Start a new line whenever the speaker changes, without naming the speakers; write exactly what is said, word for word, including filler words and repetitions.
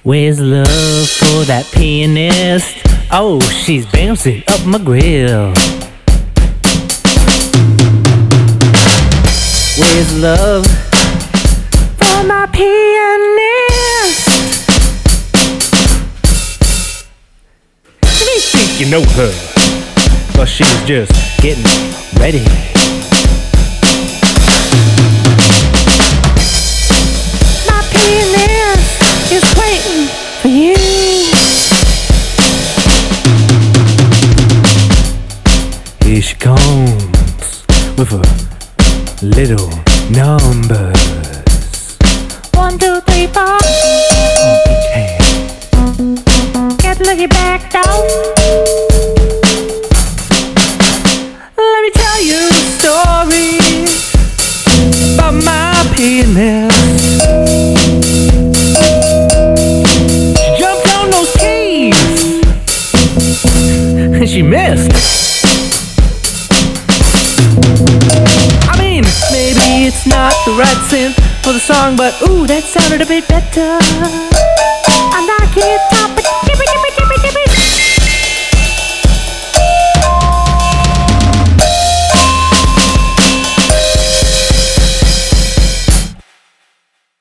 Where's love for that pianist? Oh, she's bouncing up my grill. Where's love for my pianist? And you think you know her, but she's just getting ready. My pianist is waiting for you. Here she comes with her little numbers. One, two, three, four. On each hand. Get lucky back down. Let me tell you a story about my pianist. She jumped on those keys and she missed. Maybe it's not the right synth for the song, but ooh, that sounded a bit better. I like it.